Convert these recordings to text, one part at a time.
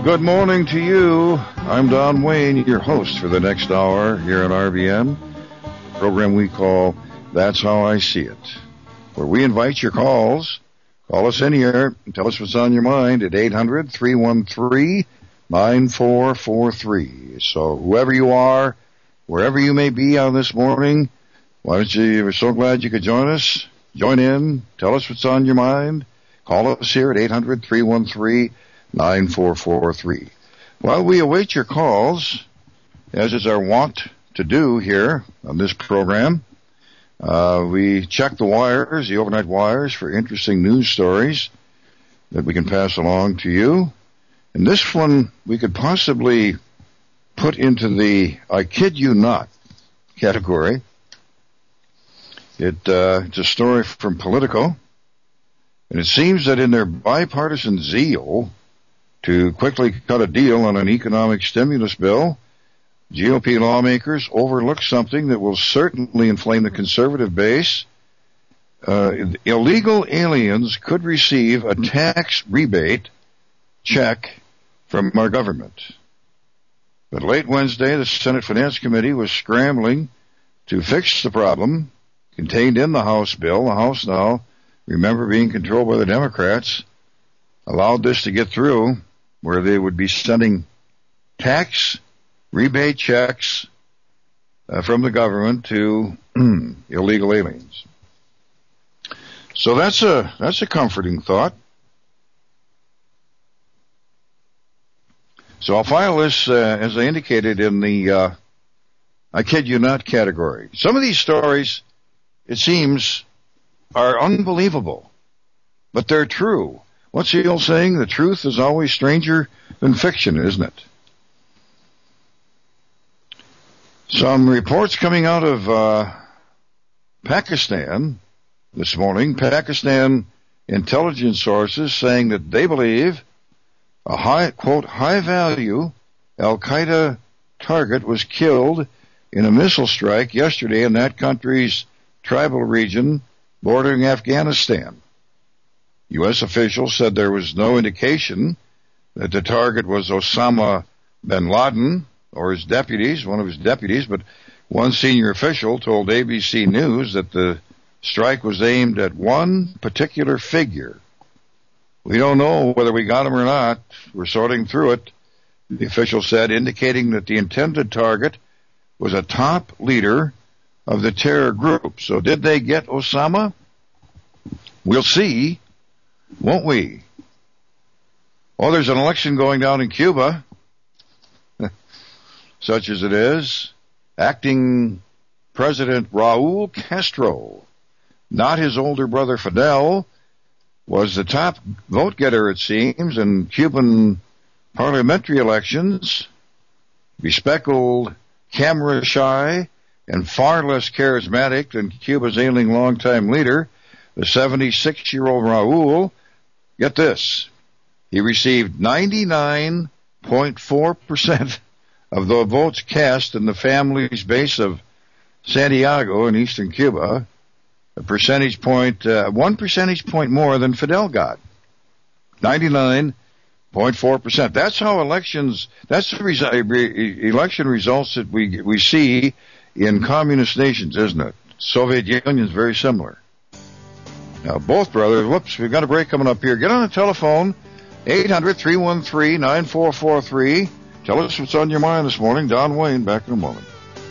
Good morning to you. I'm Don Wayne, your host for the next hour here at RVM, a program we call That's How I See It, where we invite your calls. Call us in here and tell us what's on your mind at 800-313-9443. So whoever you are, wherever you may be on this morning, why don't you, we're so glad you could join us. Join in, tell us what's on your mind. Call us here at 800-313-9443. While we await your calls, as is our wont to do here on this program, we check the wires, the overnight wires, for interesting news stories that we can pass along to you. And this one we could possibly put into the I kid you not category. It's a story from Politico, and it seems that in their bipartisan zeal to quickly cut a deal on an economic stimulus bill, GOP lawmakers overlooked something that will certainly inflame the conservative base. Illegal aliens could receive a tax rebate check from our government. But late Wednesday, the Senate Finance Committee was scrambling to fix the problem contained in the House bill. The House now, remember, being controlled by the Democrats, allowed this to get through, where they would be sending tax rebate checks from the government to illegal aliens. So that's a comforting thought. So I'll file this, as I indicated, in the I kid you not category. Some of these stories, it seems, are unbelievable, but they're true. What's the old saying? The truth is always stranger than fiction, isn't it? Some reports coming out of Pakistan this morning, Pakistan intelligence sources saying that they believe a high-value Al-Qaeda target was killed in a missile strike yesterday in that country's tribal region bordering Afghanistan. U.S. officials said there was no indication that the target was Osama bin Laden or his deputies, one of his deputies, but one senior official told ABC News that the strike was aimed at one particular figure. We don't know whether we got him or not. We're sorting through it, the official said, indicating that the intended target was a top leader of the terror group. So did they get Osama? We'll see, won't we? Oh, there's an election going down in Cuba, such as it is. Acting President Raul Castro, not his older brother Fidel, was the top vote getter, it seems, in Cuban parliamentary elections. Bespectacled, camera-shy, and far less charismatic than Cuba's ailing longtime leader, the 76-year-old Raul, get this, he received 99.4% of the votes cast in the family's base of Santiago in eastern Cuba, one percentage point more than Fidel got. 99.4%. That's how that's the election results that we see in communist nations, isn't it? Soviet Union is very similar. Now, both brothers, we've got a break coming up here. Get on the telephone, 800-313-9443. Tell us what's on your mind this morning. Don Wayne, back in a moment.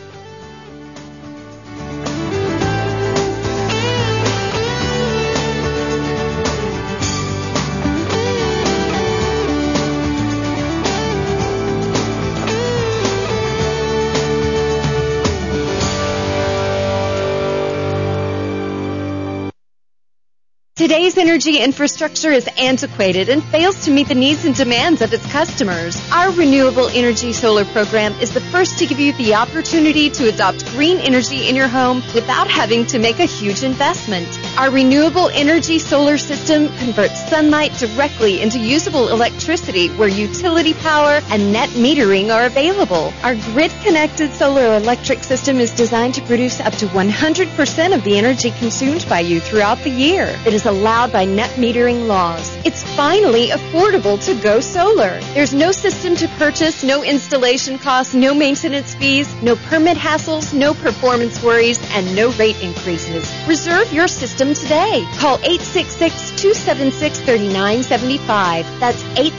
Today's energy infrastructure is antiquated and fails to meet the needs and demands of its customers. Our Renewable Energy Solar program is the first to give you the opportunity to adopt green energy in your home without having to make a huge investment. Our renewable energy solar system converts sunlight directly into usable electricity where utility power and net metering are available. Our grid-connected solar electric system is designed to produce up to 100% of the energy consumed by you throughout the year. It is allowed by net metering laws. It's finally affordable to go solar. There's no system to purchase, no installation costs, no maintenance fees, no permit hassles, no performance worries, and no rate increases. Reserve your system today. Call 866-276-3975. That's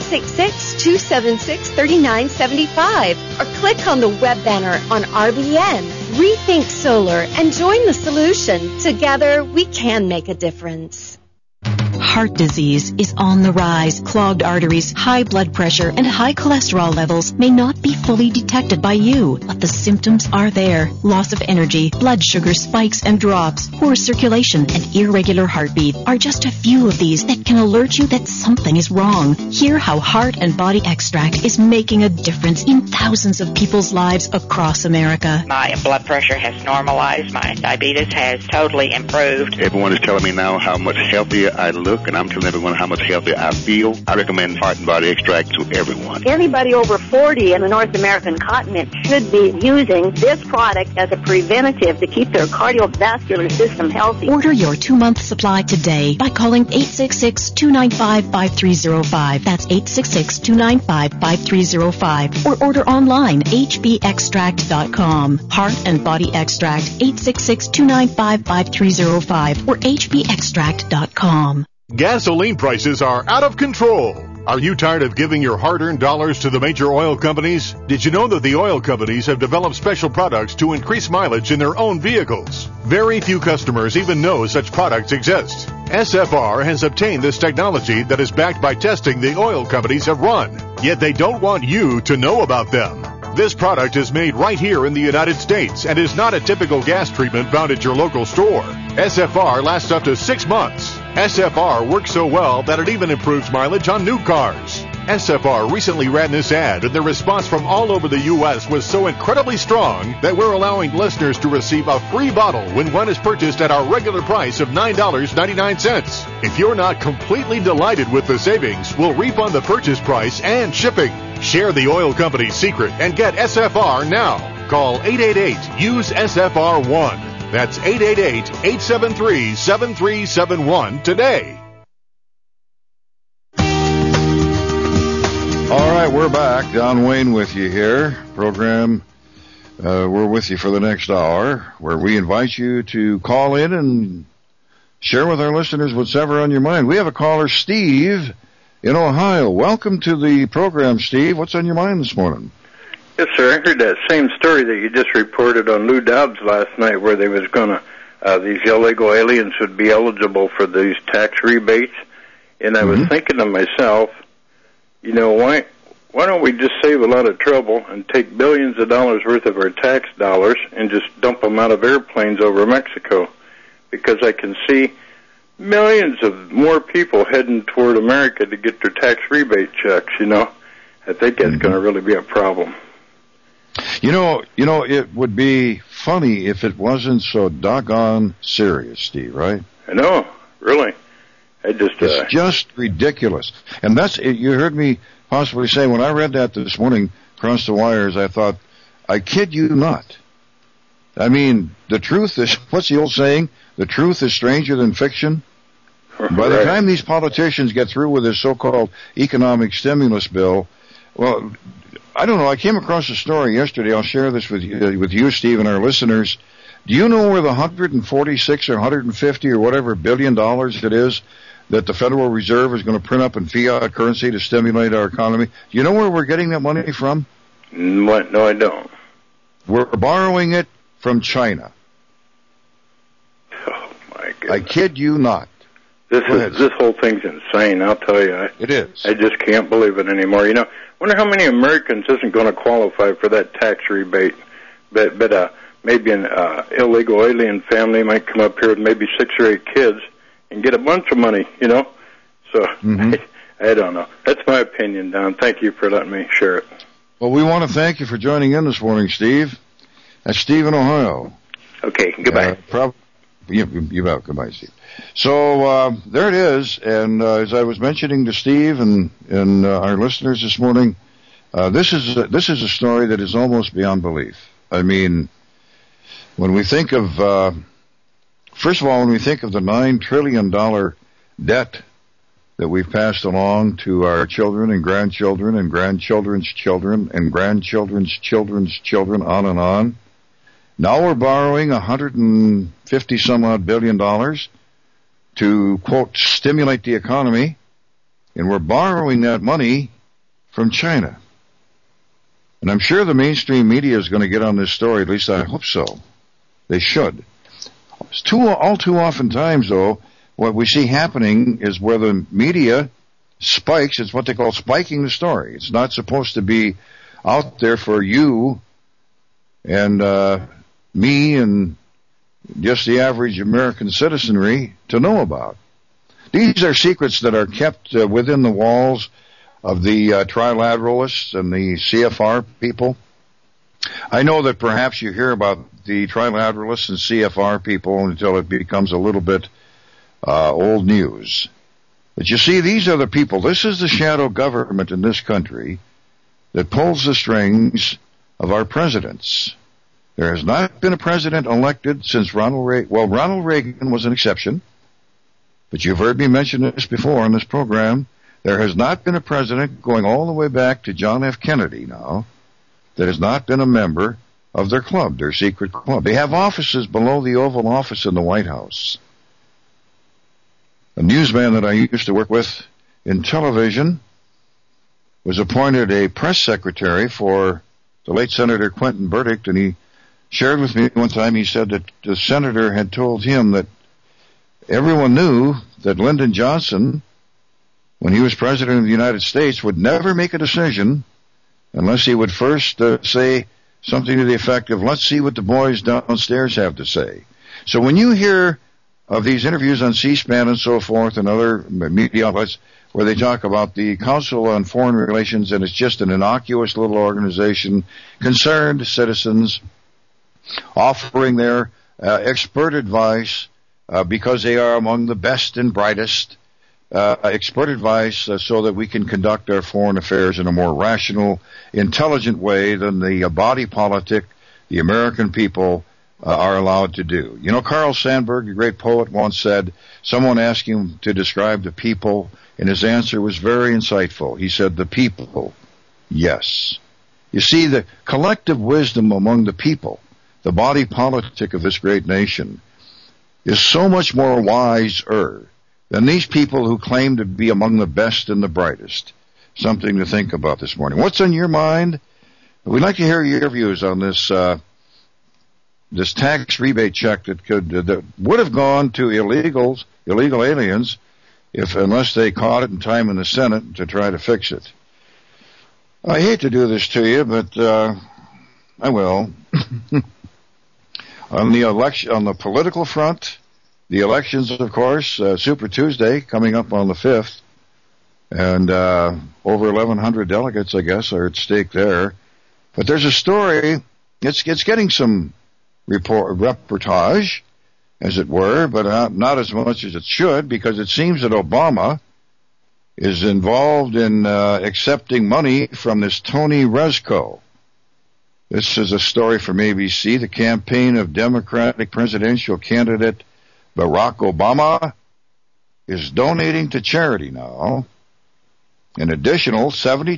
866-276-3975. Or click on the web banner on RBN. Rethink Solar and join the solution. Together, we can make a difference. Heart disease is on the rise. Clogged arteries, high blood pressure, and high cholesterol levels may not be fully detected by you, but the symptoms are there. Loss of energy, blood sugar spikes and drops, poor circulation, and irregular heartbeat are just a few of these that can alert you that something is wrong. Hear how Heart and Body Extract is making a difference in thousands of people's lives across America. My blood pressure has normalized. My diabetes has totally improved. Everyone is telling me now how much healthier I look, and I'm telling everyone how much healthier I feel. I recommend Heart and Body Extract to everyone. Anybody over 40 in the North American continent should be using this product as a preventative to keep their cardiovascular system healthy. Order your 2-month supply today by calling 866-295-5305. That's 866-295-5305. Or order online, hbextract.com. Heart and Body Extract, 866-295-5305 or hbextract.com. Gasoline prices are out of control. Are you tired of giving your hard-earned dollars to the major oil companies? Did you know that the oil companies have developed special products to increase mileage in their own vehicles? Very few customers even know such products exist. SFR has obtained this technology that is backed by testing the oil companies have run, yet they don't want you to know about them. This product is made right here in the United States and is not a typical gas treatment found at your local store. SFR lasts up to 6 months. SFR works so well that it even improves mileage on new cars. SFR recently ran this ad, and the response from all over the U.S. was so incredibly strong that we're allowing listeners to receive a free bottle when one is purchased at our regular price of $9.99. If you're not completely delighted with the savings, we'll refund the purchase price and shipping. Share the oil company's secret and get SFR now. Call 888-USE-SFR1. That's 888-873-7371 today. All right, we're back. Don Wayne with you here. Program, we're with you for the next hour, where we invite you to call in and share with our listeners what's ever on your mind. We have a caller, Steve, in Ohio. Welcome to the program, Steve. What's on your mind this morning? Yes, sir. I heard that same story that you just reported on Lou Dobbs last night, where they was going to, these illegal aliens would be eligible for these tax rebates. And I was thinking to myself, you know, why don't we just save a lot of trouble and take billions of dollars worth of our tax dollars and just dump them out of airplanes over Mexico? Because I can see millions of more people heading toward America to get their tax rebate checks, you know. I think that's going to really be a problem. You know, it would be funny if it wasn't so doggone serious, Steve, right? I know, really. It's just ridiculous. And that's, you heard me possibly say, when I read that this morning across the wires, I thought, I kid you not. I mean, the truth is, what's the old saying? The truth is stranger than fiction. By the time these politicians get through with this so-called economic stimulus bill, well, I don't know. I came across a story yesterday. I'll share this with you, Steve, and our listeners. Do you know where the 146 or 150 or whatever billion dollars it is that the Federal Reserve is going to print up in fiat currency to stimulate our economy? Do you know where we're getting that money from? What? No, I don't. We're borrowing it from China. Oh, my goodness. I kid you not. This whole thing's insane, I'll tell you. It is. I just can't believe it anymore. You know, wonder how many Americans isn't going to qualify for that tax rebate. But maybe an illegal alien family might come up here with maybe 6 or 8 kids and get a bunch of money, you know. So, I don't know. That's my opinion, Don. Thank you for letting me share it. Well, we want to thank you for joining in this morning, Steve. That's Steve in Ohio. Okay, goodbye. You bet. Goodbye, Steve. So there it is. And as I was mentioning to Steve and our listeners this morning, this is a story that is almost beyond belief. I mean, when we think of first of all, when we think of the $9 trillion debt that we've passed along to our children and grandchildren and grandchildren's children and grandchildren's children's children, on and on. Now we're borrowing $150 some odd billion to, quote, stimulate the economy, and we're borrowing that money from China. And I'm sure the mainstream media is going to get on this story, at least I hope so. They should. All too often times, though, what we see happening is where the media spikes. It's what they call spiking the story. It's not supposed to be out there for you and me and just the average American citizenry to know about. These are secrets that are kept within the walls of the trilateralists and the CFR people. I know that perhaps you hear about the trilateralists and CFR people until it becomes a little bit old news. But you see, these are the people. This is the shadow government in this country that pulls the strings of our presidents. There has not been a president elected since Ronald Reagan. Well, Ronald Reagan was an exception, but you've heard me mention this before on this program. There has not been a president going all the way back to John F. Kennedy now that has not been a member of their club, their secret club. They have offices below the Oval Office in the White House. A newsman that I used to work with in television was appointed a press secretary for the late Senator Quentin Burdick, and he shared with me one time, he said that the senator had told him that everyone knew that Lyndon Johnson, when he was president of the United States, would never make a decision unless he would first say something to the effect of, let's see what the boys downstairs have to say. So when you hear of these interviews on C-SPAN and so forth and other media outlets where they talk about the Council on Foreign Relations and it's just an innocuous little organization, concerned citizens offering their expert advice because they are among the best and brightest, expert advice so that we can conduct our foreign affairs in a more rational, intelligent way than the body politic the American people are allowed to do. You know, Carl Sandburg, a great poet, once said, someone asked him to describe the people, and his answer was very insightful. He said, the people, yes. You see, the collective wisdom among the people, the body politic of this great nation, is so much more wiser than these people who claim to be among the best and the brightest. Something to think about this morning. What's on your mind? We'd like to hear your views on this this tax rebate check that would have gone to illegal aliens unless they caught it in time in the Senate to try to fix it. I hate to do this to you, but I will. On the political front, the elections, of course, Super Tuesday coming up on the 5th, and over 1,100 delegates, I guess, are at stake there. But there's a story. It's getting some reportage, as it were, but not as much as it should, because it seems that Obama is involved in accepting money from this Tony Rezko. This is a story from ABC. The campaign of Democratic presidential candidate Barack Obama is donating to charity now an additional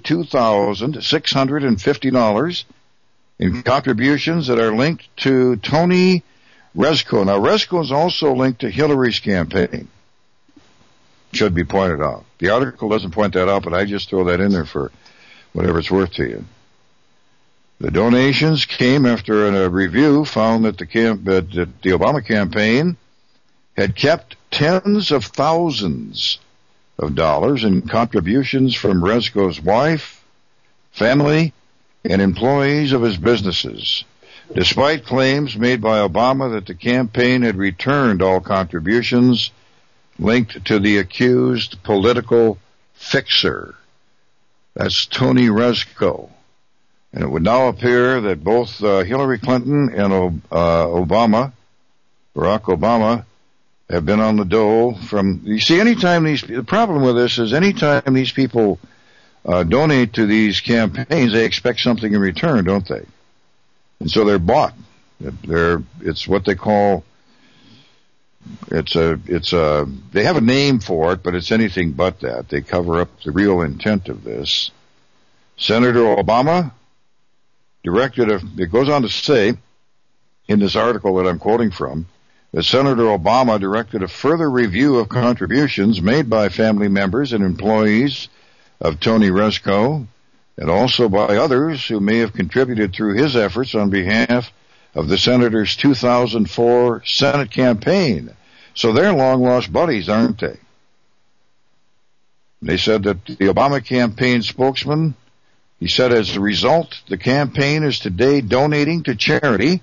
$72,650 in contributions that are linked to Tony Rezko. Now, Rezko is also linked to Hillary's campaign. Should be pointed out. The article doesn't point that out, but I just throw that in there for whatever it's worth to you. The donations came after a review found that the Obama campaign had kept tens of thousands of dollars in contributions from Rezko's wife, family, and employees of his businesses, despite claims made by Obama that the campaign had returned all contributions linked to the accused political fixer. That's Tony Rezko. And it would now appear that both Hillary Clinton and Barack Barack Obama have been on the dole from, you see, the problem with this is anytime these people donate to these campaigns, they expect something in return, don't they? And so they're bought. It's what they call, they have a name for it, but it's anything but that. They cover up the real intent of this. Senator Obama it goes on to say in this article that I'm quoting from, that Senator Obama directed a further review of contributions made by family members and employees of Tony Rezko, and also by others who may have contributed through his efforts on behalf of the senator's 2004 Senate campaign. So they're long-lost buddies, aren't they? They said that the Obama campaign spokesman, he said, as a result, the campaign is today donating to charity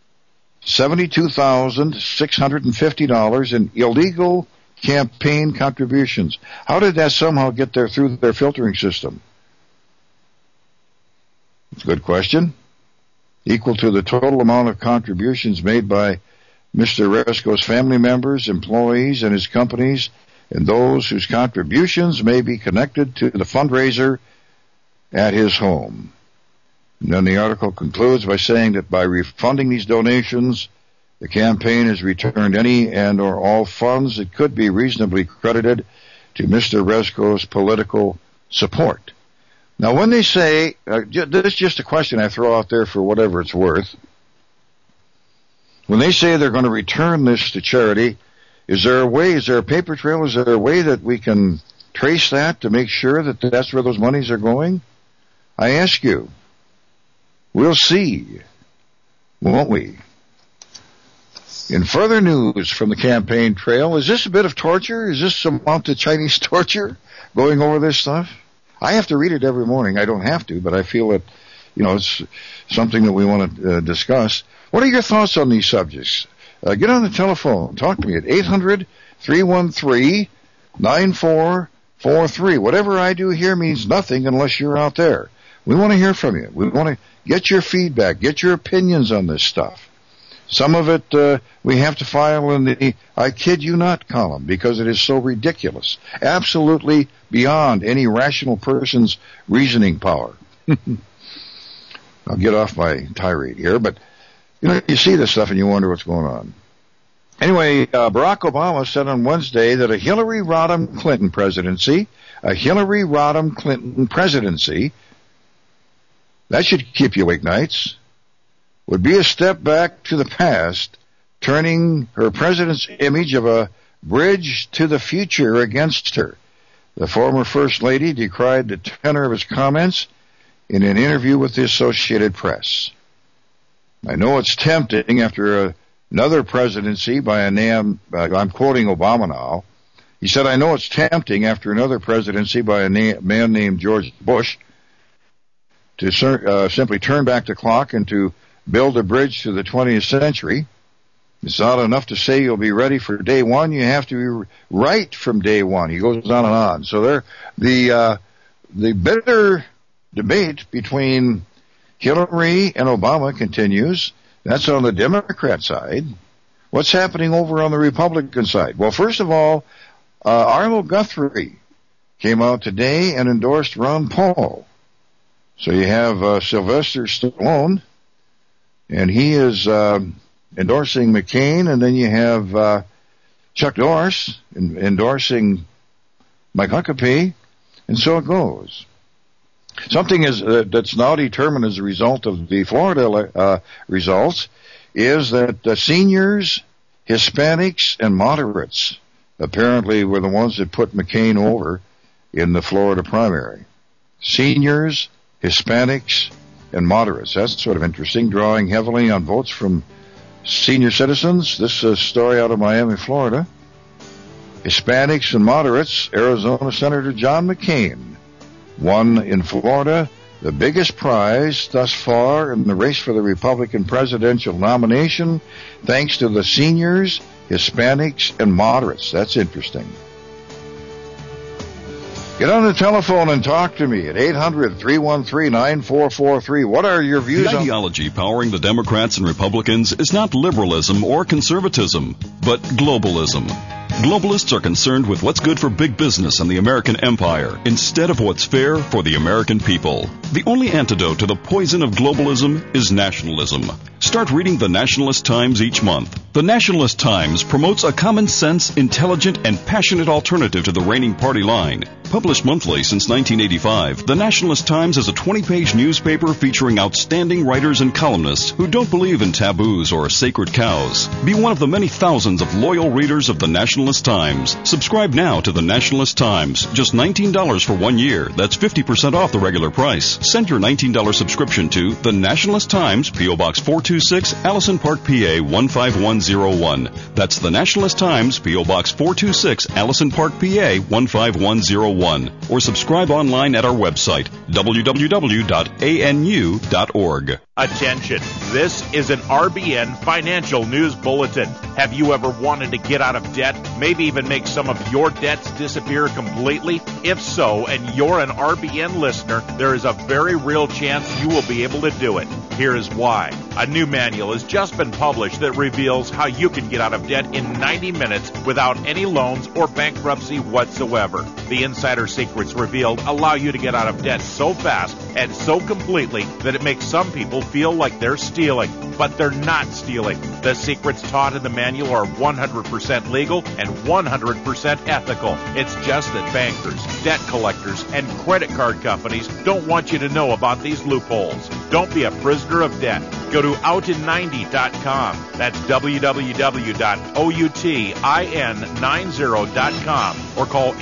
$72,650 in illegal campaign contributions. How did that somehow get there through their filtering system? It's a good question. Equal to the total amount of contributions made by Mr. Rezko's family members, employees, and his companies, and those whose contributions may be connected to the fundraiser at his home. And then the article concludes by saying that by refunding these donations, the campaign has returned any and or all funds that could be reasonably credited to Mr. Rezko's political support. Now, when they say, this is just a question I throw out there for whatever it's worth. When they say they're going to return this to charity, is there a paper trail, is there a way that we can trace that to make sure that that's where those monies are going? I ask you. We'll see, won't we? In further news from the campaign trail, is this a bit of torture? Is this some amount of Chinese torture going over this stuff? I have to read it every morning. I don't have to, but I feel that, it's something that we want to discuss. What are your thoughts on these subjects? Get on the telephone. Talk to me at 800-313-9443. Whatever I do here means nothing unless you're out there. We want to hear from you. We want to get your feedback, get your opinions on this stuff. Some of it we have to file in the I kid you not column because it is so ridiculous. Absolutely beyond any rational person's reasoning power. I'll get off my tirade here, but you see this stuff and you wonder what's going on. Anyway, Barack Obama said on Wednesday that a Hillary Rodham Clinton presidency, that should keep you awake nights, would be a step back to the past, turning her president's image of a bridge to the future against her. The former First Lady decried the tenor of his comments in an interview with the Associated Press. I know it's tempting after another presidency by a name, I'm quoting Obama now. He said, I know it's tempting after another presidency by a man named George Bush to simply turn back the clock and to build a bridge to the 20th century. It's not enough to say you'll be ready for day one. You have to be right from day one. He goes on and on. So the bitter debate between Hillary and Obama continues. That's on the Democrat side. What's happening over on the Republican side? Well, first of all, Arnold Guthrie came out today and endorsed Ron Paul. So you have Sylvester Stallone, and he is endorsing McCain, and then you have Chuck Norris endorsing Mike Huckabee, and so it goes. Something that's now determined as a result of the Florida results is that seniors, Hispanics, and moderates apparently were the ones that put McCain over in the Florida primary. Seniors, Hispanics, and moderates. That's sort of interesting, drawing heavily on votes from senior citizens. This is a story out of Miami, Florida. Hispanics and moderates, Arizona Senator John McCain won in Florida the biggest prize thus far in the race for the Republican presidential nomination, thanks to the seniors, Hispanics, and moderates. That's interesting. Get on the telephone and talk to me at 800-313-9443. What are your views The ideology powering the Democrats and Republicans is not liberalism or conservatism, but globalism. Globalists are concerned with what's good for big business and the American empire instead of what's fair for the American people. The only antidote to the poison of globalism is nationalism. Start reading the Nationalist Times each month. The Nationalist Times promotes a common sense, intelligent, and passionate alternative to the reigning party line. Published monthly since 1985, the Nationalist Times is a 20-page newspaper featuring outstanding writers and columnists who don't believe in taboos or sacred cows. Be one of the many thousands of loyal readers of the Nationalist Times. Subscribe now to the Nationalist Times. Just $19 for 1 year. That's 50% off the regular price. Send your $19 subscription to the Nationalist Times, P.O. Box 426, Allison Park, PA 15101. That's the Nationalist Times, P.O. Box 426, Allison Park, PA 15101. Or subscribe online at our website, www.anu.org. Attention, this is an RBN Financial News Bulletin. Have you ever wanted to get out of debt, maybe even make some of your debts disappear completely? If so, and you're an RBN listener, there is a very real chance you will be able to do it. Here is why. A new manual has just been published that reveals how you can get out of debt in 90 minutes without any loans or bankruptcy whatsoever. The insider secrets revealed allow you to get out of debt so fast and so completely that it makes some people feel like they're stealing, but they're not stealing. The secrets taught in the manual are 100% legal and 100% ethical. It's just that bankers, debt collectors, and credit card companies don't want you to know about these loopholes. Don't be a prisoner of debt. Go to outin90.com. That's www.outin90.com or call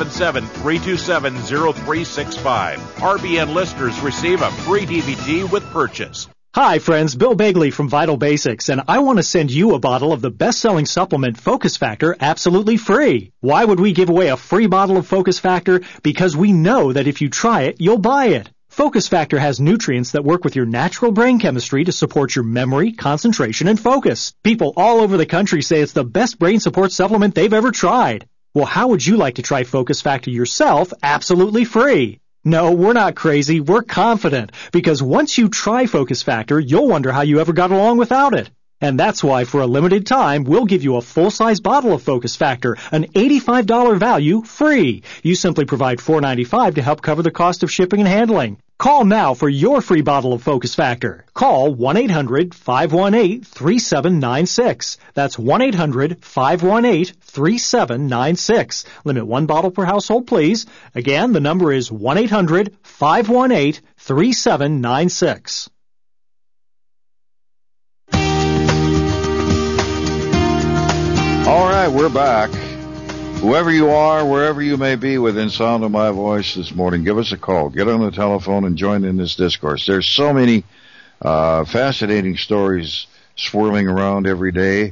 877-327-0365. RBN listeners receive a free DVD with purchase. Hi friends, Bill Bagley from Vital Basics, and I want to send you a bottle of the best-selling supplement Focus Factor absolutely free. Why would we give away a free bottle of Focus Factor? Because we know that if you try it, you'll buy it. Focus Factor has nutrients that work with your natural brain chemistry to support your memory, concentration, and focus. People all over the country say it's the best brain support supplement they've ever tried. Well, how would you like to try Focus Factor yourself absolutely free? No, we're not crazy. We're confident. Because once you try Focus Factor, you'll wonder how you ever got along without it. And that's why for a limited time, we'll give you a full-size bottle of Focus Factor, an $85 value, free. You simply provide $4.95 to help cover the cost of shipping and handling. Call now for your free bottle of Focus Factor. Call 1-800-518-3796. That's 1-800-518-3796. Limit one bottle per household, please. Again, the number is 1-800-518-3796. All right, we're back. Whoever you are, wherever you may be within sound of my voice this morning, give us a call. Get on the telephone and join in this discourse. There's so many fascinating stories swirling around every day.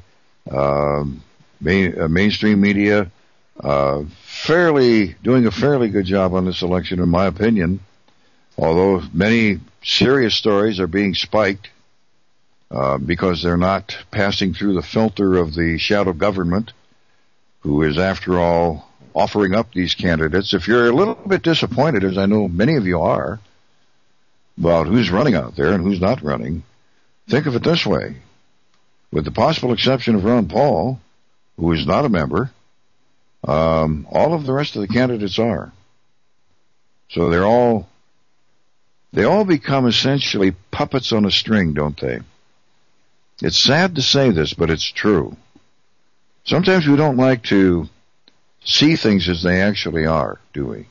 Mainstream media doing a fairly good job on this election, in my opinion, although many serious stories are being spiked because they're not passing through the filter of the shadow government, who is, after all, offering up these candidates. If you're a little bit disappointed, as I know many of you are, about who's running out there and who's not running, think of it this way. With the possible exception of Ron Paul, who is not a member, all of the rest of the candidates are. So they all become essentially puppets on a string, don't they? It's sad to say this, but it's true. Sometimes we don't like to see things as they actually are, do we?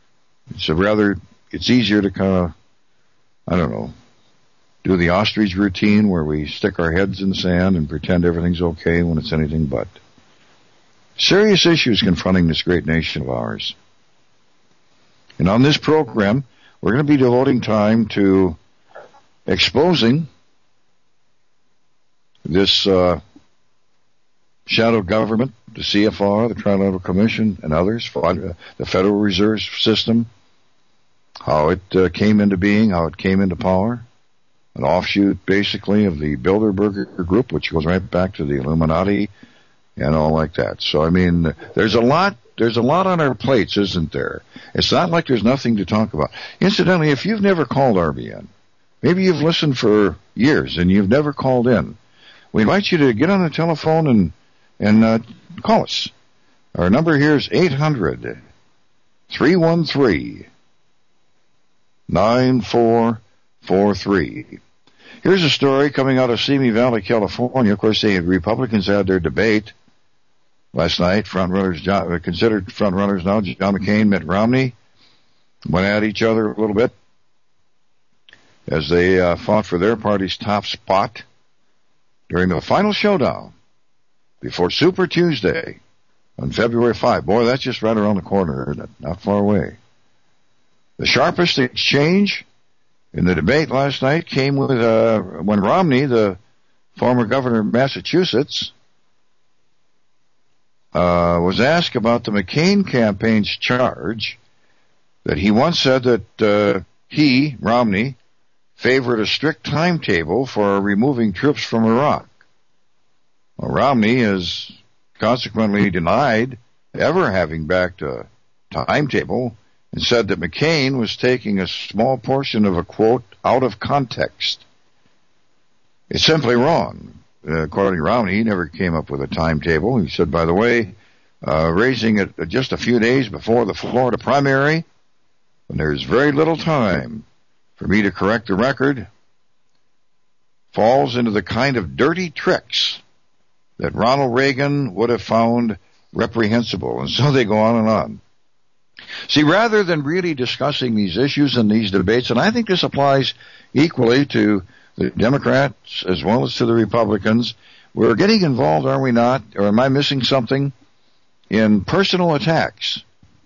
It's easier to kind of, do the ostrich routine where we stick our heads in the sand and pretend everything's okay when it's anything but. Serious issues confronting this great nation of ours. And on this program, we're going to be devoting time to exposing this shadow government, the CFR, the Trilateral Commission, and others, the Federal Reserve System, how it came into being, how it came into power, an offshoot, basically, of the Bilderberger Group, which goes right back to the Illuminati and all like that. So, there's a lot there's a lot on our plates, isn't there? It's not like there's nothing to talk about. Incidentally, if you've never called RBN, maybe you've listened for years and you've never called in, we invite you to get on the telephone and call us. Our number here is 800-313-9443. Here's a story coming out of Simi Valley, California. Of course, the Republicans had their debate last night. Considered front runners now, John McCain, Mitt Romney, went at each other a little bit as they fought for their party's top spot during the final showdown before Super Tuesday on February 5. Boy, that's just right around the corner, not far away. The sharpest exchange in the debate last night came with when Romney, the former governor of Massachusetts, was asked about the McCain campaign's charge that he once said that he, Romney, favored a strict timetable for removing troops from Iraq. Well, Romney has consequently denied ever having backed a timetable and said that McCain was taking a small portion of a quote out of context. It's simply wrong. According to Romney, he never came up with a timetable. He said, by the way, raising it just a few days before the Florida primary, when there's very little time for me to correct the record, falls into the kind of dirty tricks that Ronald Reagan would have found reprehensible. And so they go on and on. See, rather than really discussing these issues and these debates, and I think this applies equally to the Democrats as well as to the Republicans, we're getting involved, are we not? Or am I missing something? In personal attacks.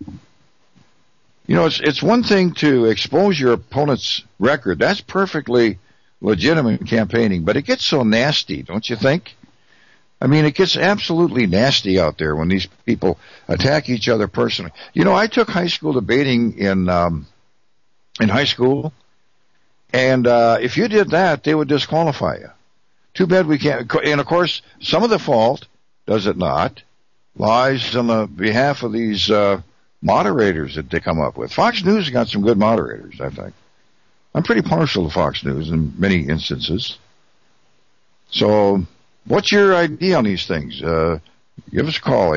You know, it's one thing to expose your opponent's record. That's perfectly legitimate campaigning, but it gets so nasty, don't you think? I mean, it gets absolutely nasty out there when these people attack each other personally. You know, I took high school debating in high school, and if you did that, they would disqualify you. Too bad we can't. And of course, some of the fault, does it not, lies on the behalf of these moderators that they come up with. Fox News has got some good moderators, I think. I'm pretty partial to Fox News in many instances. So, what's your idea on these things? Give us a call,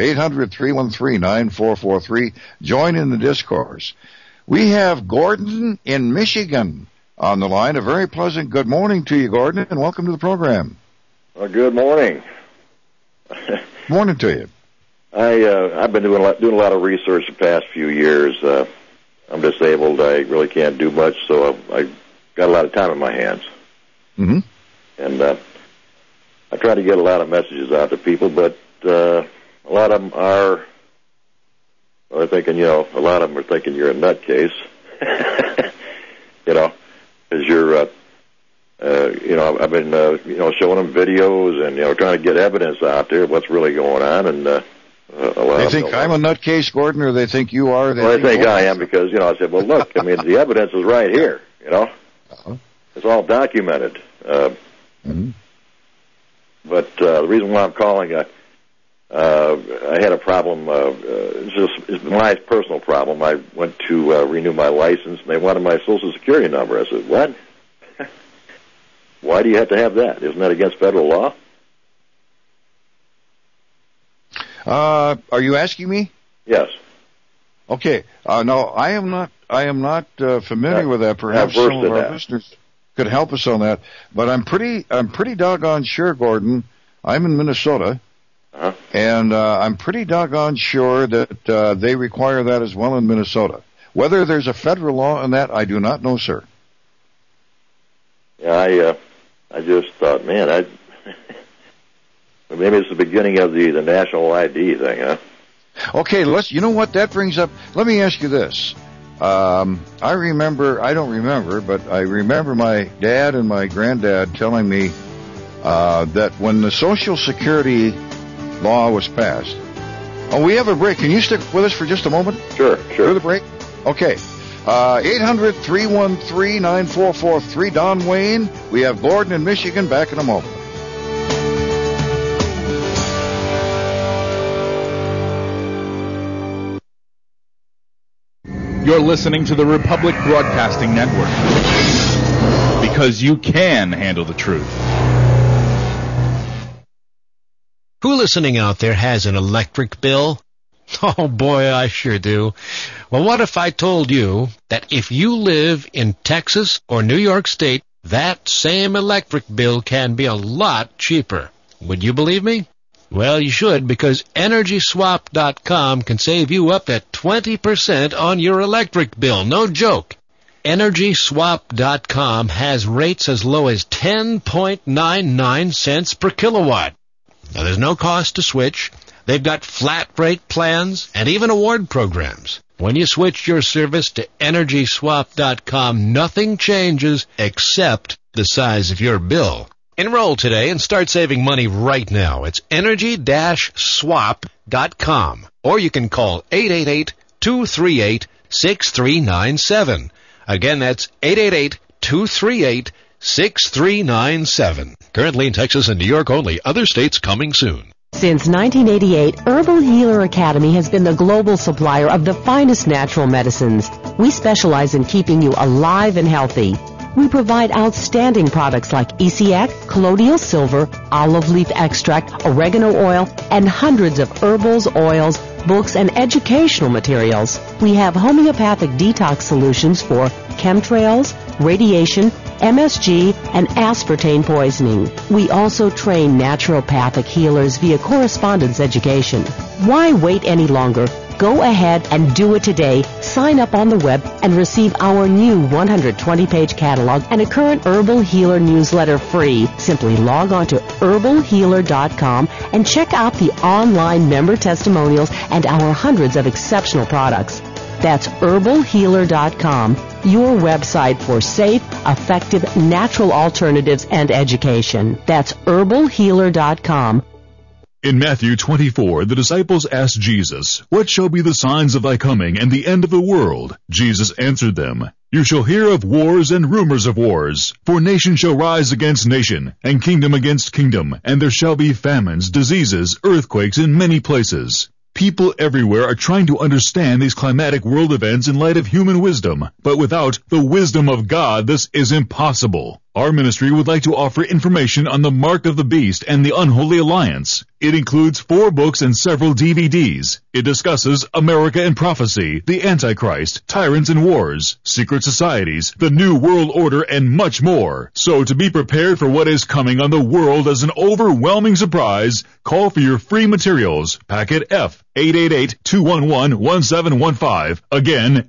800-313-9443. Join in the discourse. We have Gordon in Michigan on the line. A very pleasant good morning to you, Gordon, and welcome to the program. Well, good morning. Morning to you. I've been doing a lot of research the past few years. I'm disabled. I really can't do much, so I got a lot of time in my hands. Mm-hmm. And I try to get a lot of messages out to people, but a lot of them are thinking, a lot of them are thinking you're a nutcase, because you're, I've been, showing them videos and, trying to get evidence out there of what's really going on, and they think I'm a nutcase, Gordon, or they think you are? They think I am because, I said, well, look, the evidence is right here, Uh-huh. It's all documented. Mm-hmm. But the reason why I'm calling, I had a problem. It's my personal problem. I went to renew my license, and they wanted my Social Security number. I said, what? Why do you have to have that? Isn't that against federal law? Are you asking me? Yes. Okay. No, I am not familiar with that. Perhaps some of our listeners could help us on that. But I'm pretty doggone sure, Gordon. I'm in Minnesota, and I'm pretty doggone sure that they require that as well in Minnesota. Whether there's a federal law on that, I do not know, sir. Yeah, I just thought, man, maybe it's the beginning of the national ID thing, huh? Okay, you know what that brings up? Let me ask you this. I don't remember, but I remember my dad and my granddad telling me that when the Social Security law was passed. Oh, we have a break. Can you stick with us for just a moment? Sure. Through the break? Okay. 800-313-9443. Don Wayne. We have Gordon in Michigan. Back in a moment. You're listening to the Republic Broadcasting Network. Because you can handle the truth. Who listening out there has an electric bill? Oh boy, I sure do. Well, what if I told you that if you live in Texas or New York State, that same electric bill can be a lot cheaper? Would you believe me? Well, you should, because EnergySwap.com can save you up to 20% on your electric bill. No joke. EnergySwap.com has rates as low as 10.99 cents per kilowatt. Now, there's no cost to switch. They've got flat rate plans and even award programs. When you switch your service to EnergySwap.com, nothing changes except the size of your bill. Enroll today and start saving money right now. It's energy-swap.com. Or you can call 888-238-6397. Again, that's 888-238-6397. Currently in Texas and New York only. Other states coming soon. Since 1988, Herbal Healer Academy has been the global supplier of the finest natural medicines. We specialize in keeping you alive and healthy. We provide outstanding products like ECX, colloidal silver, olive leaf extract, oregano oil, and hundreds of herbals, oils, books, and educational materials. We have homeopathic detox solutions for chemtrails, radiation, MSG, and aspartame poisoning. We also train naturopathic healers via correspondence education. Why wait any longer? Go ahead and do it today. Sign up on the web and receive our new 120-page catalog and a current Herbal Healer newsletter free. Simply log on to herbalhealer.com and check out the online member testimonials and our hundreds of exceptional products. That's herbalhealer.com, your website for safe, effective, natural alternatives and education. That's herbalhealer.com. In Matthew 24, the disciples asked Jesus, "What shall be the signs of thy coming and the end of the world?" Jesus answered them, "You shall hear of wars and rumors of wars. For nation shall rise against nation, and kingdom against kingdom, and there shall be famines, diseases, earthquakes in many places." People everywhere are trying to understand these climatic world events in light of human wisdom, but without the wisdom of God, this is impossible. Our ministry would like to offer information on the Mark of the Beast and the Unholy Alliance. It includes 4 books and several DVDs. It discusses America and prophecy, the Antichrist, tyrants and wars, secret societies, the New World Order, and much more. So to be prepared for what is coming on the world as an overwhelming surprise, call for your free materials. Packet F, 888-211-1715. Again,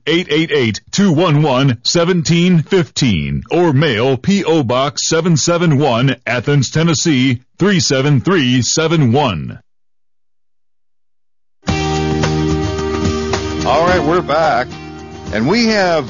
888-211-1715. Or mail P.O. Box 771, Athens, Tennessee, 37371. All right, we're back, and we have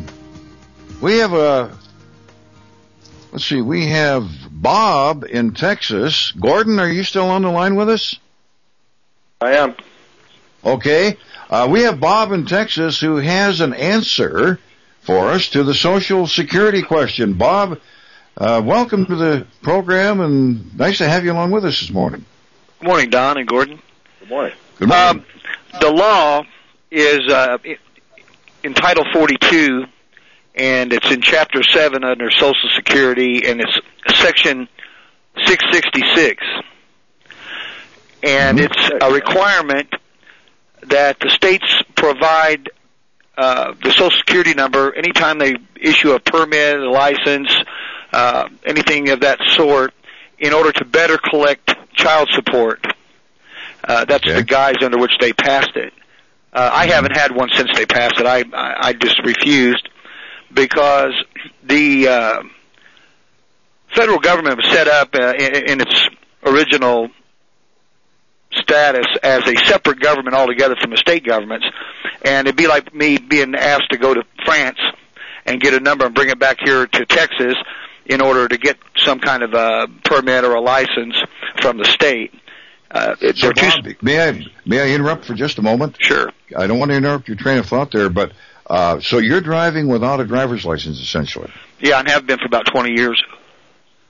Bob in Texas. Gordon, are you still on the line with us? I am. Okay. We have Bob in Texas who has an answer for us to the Social Security question. Bob, welcome to the program, and nice to have you along with us this morning. Good morning, Don and Gordon. Good morning. Good morning. The law is in Title 42, and it's in Chapter 7 under Social Security, and it's Section 666. And it's a requirement that the states provide the Social Security number anytime they issue a permit, a license, anything of that sort, in order to better collect child support. That's the guise under which they passed it. I haven't had one since they passed it. I just refused because the federal government was set up in its original status as a separate government altogether from the state governments, and it'd be like me being asked to go to France and get a number and bring it back here to Texas in order to get some kind of a permit or a license from the state. So Bob, may I interrupt for just a moment? Sure. I don't want to interrupt your train of thought there, but so you're driving without a driver's license, essentially? Yeah, and have been for about 20 years.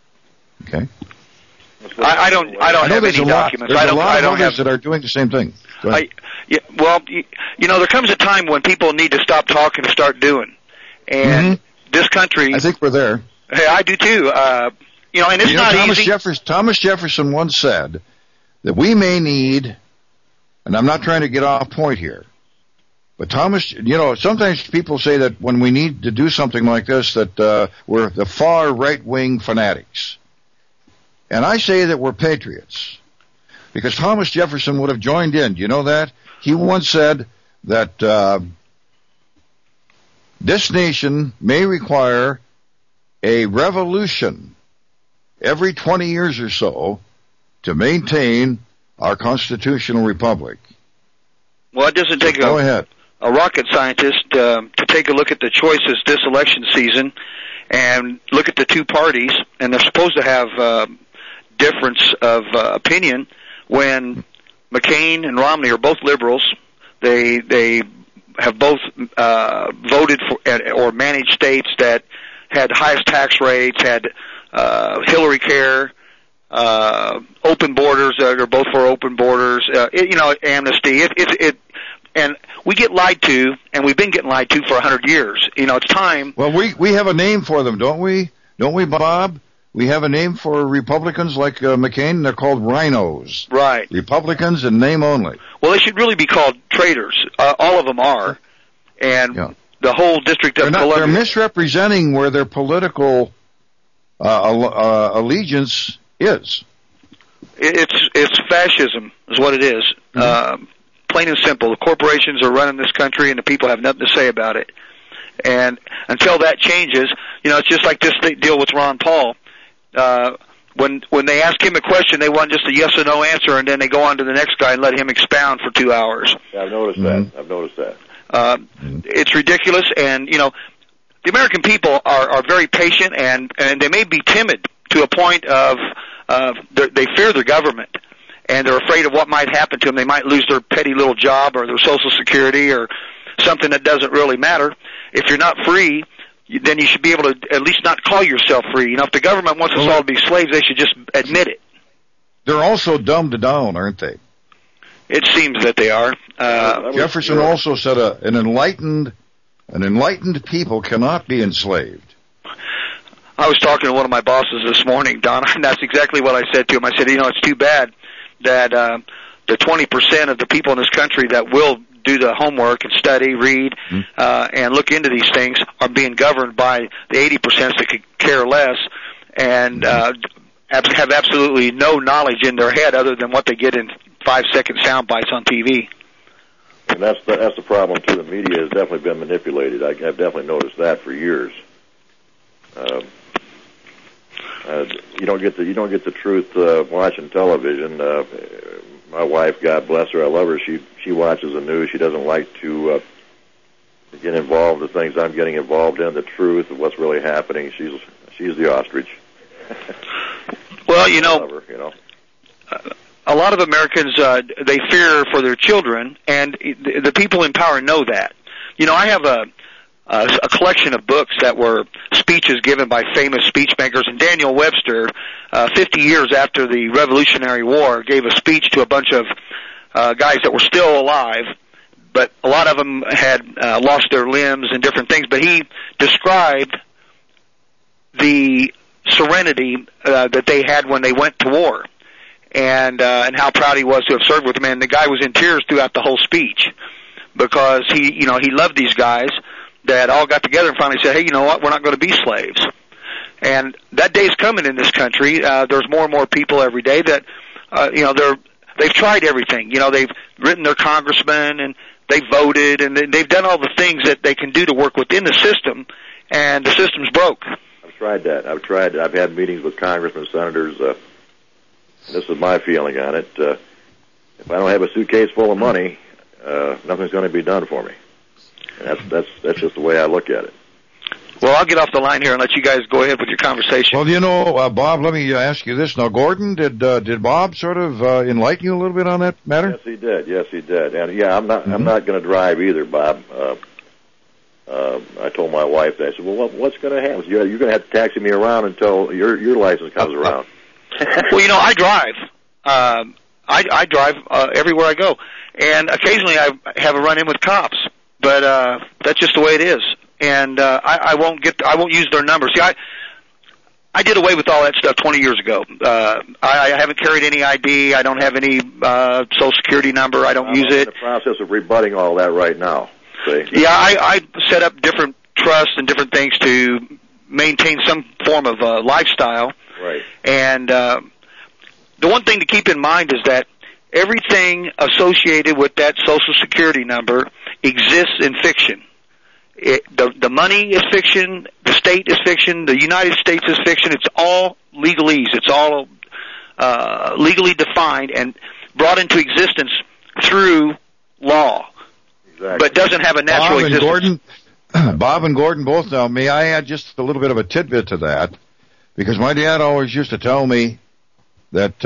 Okay. I don't have any documents. There's a lot of others that are doing the same thing. There comes a time when people need to stop talking and start doing. And this country... I think we're there. Hey, I do too. And it's not easy. Thomas Jefferson once said that we may need, and I'm not trying to get off point here, but Thomas, sometimes people say that when we need to do something like this, that we're the far right-wing fanatics. And I say that we're patriots. Because Thomas Jefferson would have joined in. Do you know that? He once said that this nation may require a revolution every 20 years or so to maintain our constitutional republic. Well, it doesn't take a rocket scientist to take a look at the choices this election season and look at the two parties, and they're supposed to have difference of opinion when McCain and Romney are both liberals. They have both voted for or managed states that had highest tax rates, had Hillary Care, open borders. They're both for open borders. Amnesty. And we get lied to, and we've been getting lied to for 100 years. It's time. Well, we have a name for them, don't we? Don't we, Bob? We have a name for Republicans like McCain. They're called rhinos. Right. Republicans in name only. Well, they should really be called traitors. All of them are. And the whole District of Columbia. They're misrepresenting where their political allegiance is. It's fascism is what it is. Plain and simple. The corporations are running this country, and the people have nothing to say about it. And until that changes, it's just like this deal with Ron Paul. When they ask him a question, they want just a yes or no answer, and then they go on to the next guy and let him expound for 2 hours. Yeah, I've noticed that. It's ridiculous, and the American people are very patient, and they may be timid to a point of they fear their government, and they're afraid of what might happen to them. They might lose their petty little job or their Social Security or something that doesn't really matter. If you're not free, then you should be able to at least not call yourself free. If the government wants us all to be slaves, they should just admit it. They're also dumbed down, aren't they? It seems that they are. Jefferson also said an enlightened people cannot be enslaved. I was talking to one of my bosses this morning, Don, and that's exactly what I said to him. I said, it's too bad that the 20% of the people in this country that will do the homework and study, read, and look into these things are being governed by the 80% that could care less and have absolutely no knowledge in their head other than what they get in 5-second sound bites on TV. And that's the problem too. The media has definitely been manipulated. I've definitely noticed that for years. You don't get the truth watching television. My wife, God bless her, I love her. She watches the news. She doesn't like to get involved in the things I'm getting involved in. The truth of what's really happening. She's the ostrich. Well, a lot of Americans they fear for their children, and the people in power know that. I have a collection of books that were speeches given by famous speech makers, and Daniel Webster, 50 years after the Revolutionary War, gave a speech to a bunch of guys that were still alive, but a lot of them had lost their limbs and different things, but he described the serenity that they had when they went to war, and how proud he was to have served with them. And the guy was in tears throughout the whole speech because he loved these guys that all got together and finally said, hey, you know what, we're not going to be slaves. And that day's coming in this country. There's more and more people every day that, they've tried everything. They've written their congressmen and they've voted and they've done all the things that they can do to work within the system, and the system's broke. I've tried that. I've had meetings with congressmen, senators. This is my feeling on it. If I don't have a suitcase full of money, nothing's going to be done for me. And that's just the way I look at it. Well, I'll get off the line here and let you guys go ahead with your conversation. Well, Bob, let me ask you this. Now, Gordon, did Bob sort of enlighten you a little bit on that matter? Yes, he did. And yeah, I'm not going to drive either, Bob. I told my wife that. I said, well, what's going to happen? You're going to have to taxi me around until your license comes around. Well, I drive. I drive everywhere I go. And occasionally I have a run-in with cops, but that's just the way it is. And I won't use their numbers. See, I did away with all that stuff 20 years ago. I haven't carried any ID. I don't have any Social Security number. I don't use it. I'm in the process of rebutting all that right now. See? Yeah, I set up different trusts and different things to maintain some form of lifestyle. Right. And the one thing to keep in mind is that everything associated with that Social Security number exists in fiction. The money is fiction, the state is fiction, the United States is fiction. It's all legalese. It's all legally defined and brought into existence through law, but doesn't have a natural existence. Bob and Gordon both know. May I add just a little bit of a tidbit to that? Because my dad always used to tell me that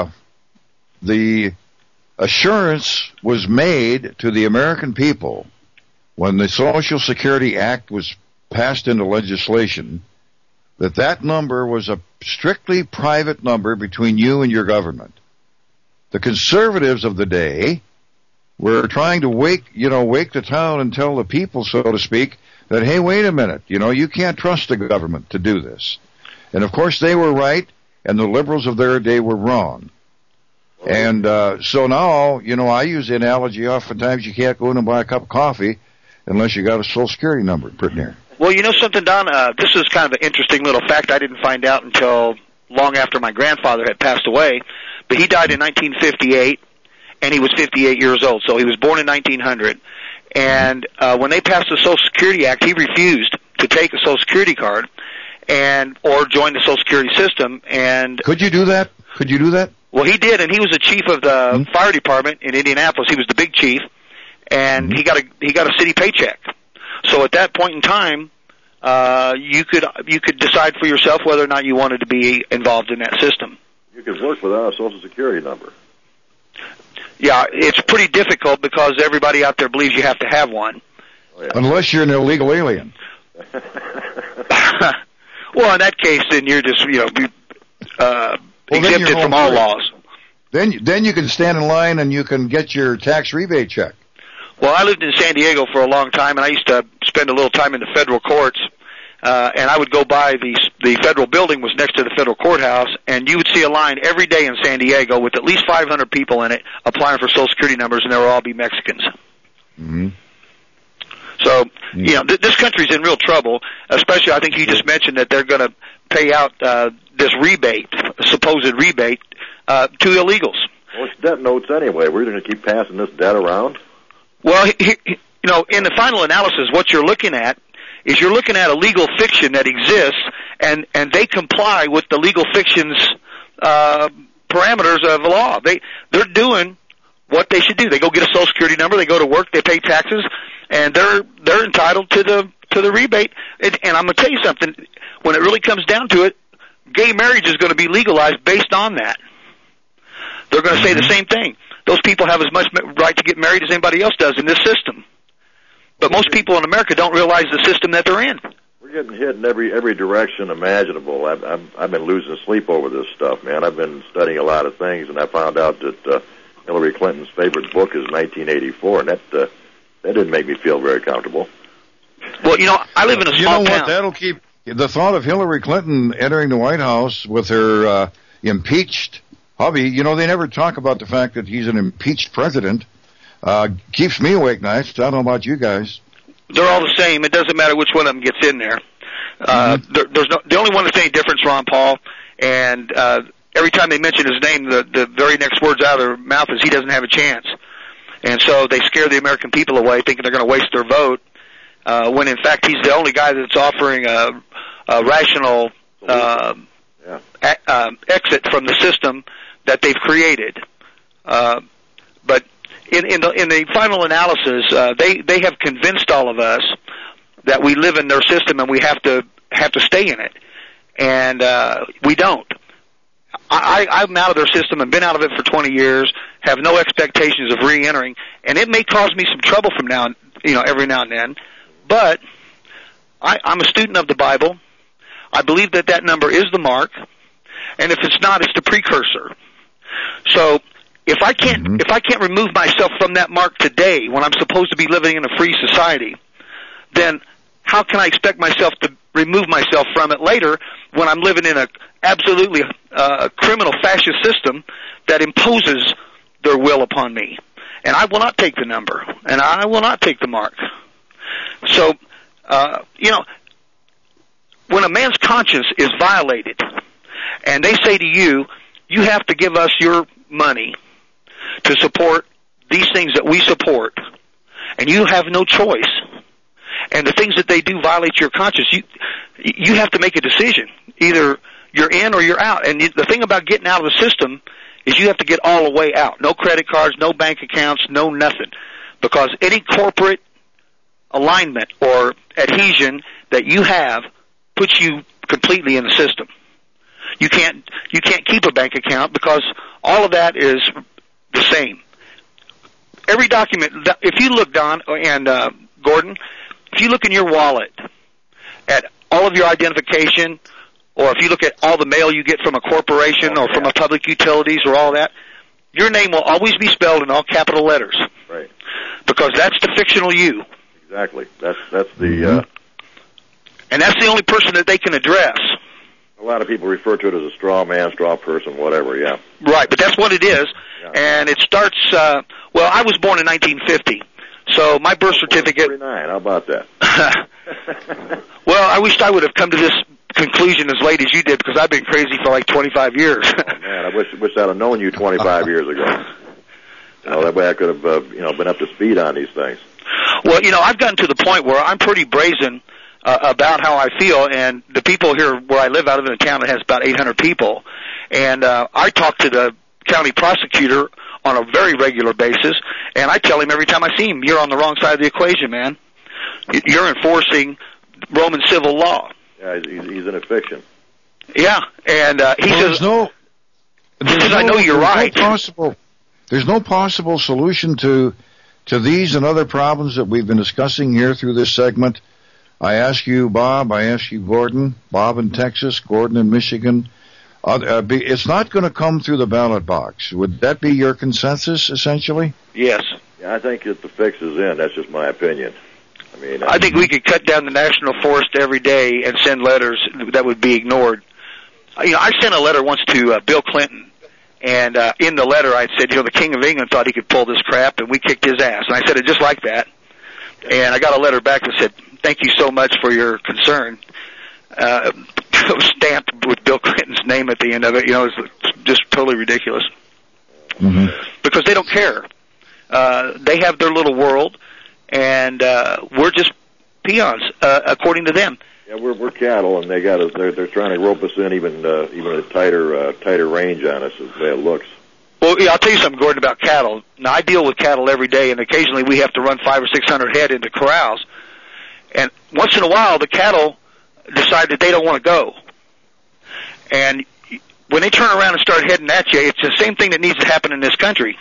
the assurance was made to the American people when the Social Security Act was passed into legislation, that number was a strictly private number between you and your government. The conservatives of the day were trying to wake the town and tell the people, so to speak, that, hey, wait a minute, you can't trust the government to do this. And of course they were right, and the liberals of their day were wrong. And so now, I use the analogy oftentimes you can't go in and buy a cup of coffee unless you got a Social Security number pretty near. Well, you know something, Don? This is kind of an interesting little fact I didn't find out until long after my grandfather had passed away. But he died in 1958, and he was 58 years old. So he was born in 1900. And when they passed the Social Security Act, he refused to take a Social Security card or join the Social Security system. And Could you do that? Well, he did, and he was the chief of the fire department in Indianapolis. He was the big chief. And he got a city paycheck. So at that point in time, you could decide for yourself whether or not you wanted to be involved in that system. You could work without a Social Security number. Yeah, it's pretty difficult because everybody out there believes you have to have one. Oh, yeah. Unless you're an illegal alien. Well, in that case, then you're just exempted from all laws. Then you can stand in line and you can get your tax rebate check. Well, I lived in San Diego for a long time, and I used to spend a little time in the federal courts. And I would go by the federal building was next to the federal courthouse, and you would see a line every day in San Diego with at least 500 people in it applying for Social Security numbers, and they would all be Mexicans. Mm-hmm. So, this country's in real trouble, especially I think you just mentioned that they're going to pay out this rebate, supposed rebate, to illegals. Well, it's debt notes anyway. We're going to keep passing this debt around. Well, in the final analysis, what you're looking at is you're looking at a legal fiction that exists, and they comply with the legal fiction's parameters of the law. They're doing what they should do. They go get a Social Security number, they go to work, they pay taxes, and they're entitled to the rebate. And I'm going to tell you something. When it really comes down to it, gay marriage is going to be legalized based on that. They're going to say the same thing. Those people have as much right to get married as anybody else does in this system. But most people in America don't realize the system that they're in. We're getting hit in every direction imaginable. I've been losing sleep over this stuff, man. I've been studying a lot of things, and I found out that Hillary Clinton's favorite book is 1984, and that didn't make me feel very comfortable. Well, I live in a small town. That'll keep the thought of Hillary Clinton entering the White House with her impeached hubby. They never talk about the fact that he's an impeached president. Keeps me awake nights. I don't know about you guys. They're all the same. It doesn't matter which one of them gets in there. The only one that's any difference, Ron Paul, and every time they mention his name, the very next words out of their mouth is he doesn't have a chance. And so they scare the American people away, thinking they're going to waste their vote, when in fact he's the only guy that's offering a rational exit from the system that they've created. But in the final analysis, they have convinced all of us that we live in their system and we have to stay in it, and we don't. I'm out of their system and been out of it for 20 years. Have no expectations of re-entering, and it may cause me some trouble from every now and then. But I'm a student of the Bible. I believe that number is the mark, and if it's not, it's the precursor. So If I can't remove myself from that mark today, when I'm supposed to be living in a free society, then how can I expect myself to remove myself from it later when I'm living in a absolutely criminal fascist system that imposes their will upon me? And I will not take the number, and I will not take the mark. So, when a man's conscience is violated, and they say to you, you have to give us your money to support these things that we support, and you have no choice, and the things that they do violate your conscience, you have to make a decision. Either you're in or you're out. And the thing about getting out of the system is you have to get all the way out. No credit cards, no bank accounts, no nothing. Because any corporate alignment or adhesion that you have puts you completely in the system. You can't keep a bank account because all of that is the same. Every document, if you look, Don and Gordon, if you look in your wallet at all of your identification, or if you look at all the mail you get from a corporation or from a public utilities or all that, your name will always be spelled in all capital letters. Right. Because that's the fictional you. Exactly. That's the and that's the only person that they can address. A lot of people refer to it as a straw man, straw person, whatever, yeah. Right, but that's what it is. Yeah. And it starts, well, I was born in 1950, so my birth certificate... 49, how about that? Well, I wished I would have come to this conclusion as late as you did, because I've been crazy for like 25 years. Oh, man, I wish I'd have known you 25 years ago. That way I could have, been up to speed on these things. Well, I've gotten to the point where I'm pretty brazen about how I feel, and the people here where I live, I live in a town that has about 800 people, and I talk to the county prosecutor on a very regular basis, and I tell him every time I see him, you're on the wrong side of the equation, man. You're enforcing Roman civil law. Yeah, he's in a fiction. Yeah, and he says, I know you're right. There's no possible solution to these and other problems that we've been discussing here through this segment. I ask you, Bob. I ask you, Gordon. Bob in Texas, Gordon in Michigan. It's not going to come through the ballot box. Would that be your consensus, essentially? Yes. Yeah, I think that the fix is in. That's just my opinion. I think we could cut down the national forest every day and send letters that would be ignored. I sent a letter once to Bill Clinton, and in the letter I said, the King of England thought he could pull this crap, and we kicked his ass. And I said it just like that. And I got a letter back that said, thank you so much for your concern. It was stamped with Bill Clinton's name at the end of it. It was just totally ridiculous. Mm-hmm. Because they don't care. They have their little world, and we're just peons, according to them. Yeah, we're cattle, and they're trying to rope us in even a tighter range on us, the way it looks. Well, I'll tell you something, Gordon, about cattle. Now, I deal with cattle every day, and occasionally we have to run 500 or 600 head into corrals. And once in a while, the cattle decide that they don't want to go. And when they turn around and start heading at you, it's the same thing that needs to happen in this country.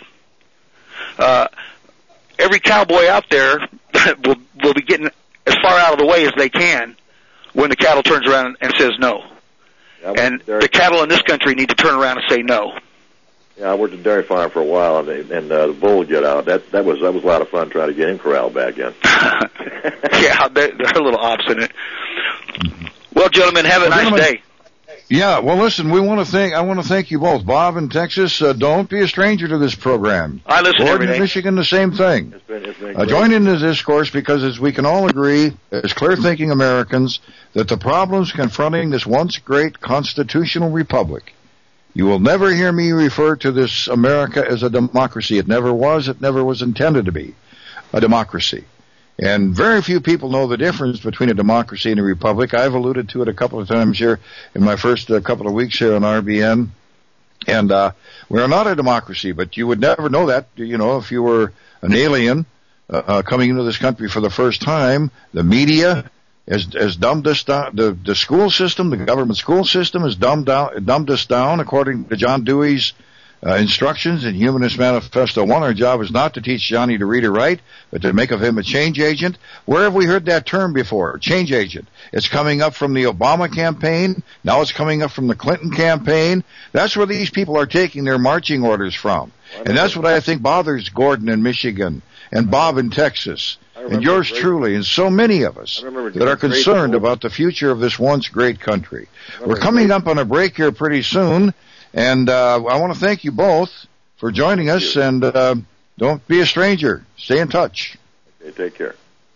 Every cowboy out there will be getting as far out of the way as they can when the cattle turns around and says no. Yeah, and the cattle in this country need to turn around and say no. Yeah, I worked at dairy farm for a while, and the bull would get out. That was a lot of fun trying to get him corralled back in. Yeah, they're a little obstinate. Well, gentlemen, have a nice day. Yeah, well, listen, I want to thank you both. Bob in Texas, don't be a stranger to this program. I listen Gordon every day. in Michigan, the same thing. It's been join in the discourse because as we can all agree, as clear-thinking Americans, that the problems confronting this once great constitutional republic, you will never hear me refer to this America as a democracy. It never was intended to be a democracy. And very few people know the difference between a democracy and a republic. I've alluded to it a couple of times here in my first couple of weeks here on RBN. And we're not a democracy, but you would never know that, if you were an alien coming into this country for the first time. The media has dumbed us down. The school system, the government school system, has dumbed us down, according to John Dewey's instructions in Humanist Manifesto 1. Our job is not to teach Johnny to read or write, but to make of him a change agent. Where have we heard that term before? Change agent. It's coming up from the Obama campaign. Now it's coming up from the Clinton campaign. That's where these people are taking their marching orders from. And that's what I think bothers Gordon in Michigan and Bob in Texas and yours truly and so many of us that are concerned about the future of this once great country. We're coming up on a break here pretty soon. And I want to thank you both for joining us, and don't be a stranger. Stay in touch. Okay, take care.